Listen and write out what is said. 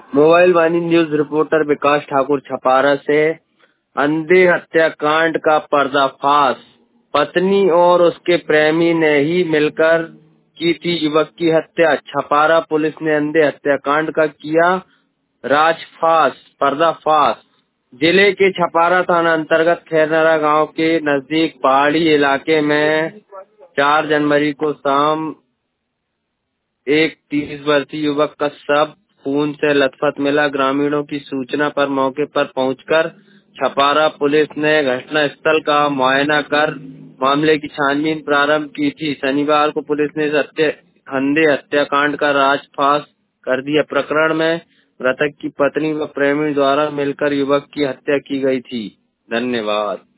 Mobile Vaani news reporter Vikas Thakur Chhapara से। अंधे हत्याकांड का पर्दाफाश। पत्नी और उसके प्रेमी ने ही मिलकर की थी युवक की हत्या। छपारा पुलिस ने अंधे हत्याकांड का किया पर्दाफाश। जिले के छपारा थाना अंतर्गत खैरनारा गांव के नजदीक पहाड़ी इलाके में 4 जनवरी को शाम एक 30 वर्षीय युवक का शव खून से लथपथ मिला। ग्रामीणों की सूचना पर मौके पर पहुंचकर छपारा पुलिस ने घटना स्थल का मुआयना कर मामले की छानबीन प्रारंभ की थी। शनिवार को पुलिस ने इस अंधे हत्याकांड का पर्दाफाश कर दिया। प्रकरण में मृतक की पत्नी व प्रेमी द्वारा मिलकर युवक की हत्या की गई थी। धन्यवाद।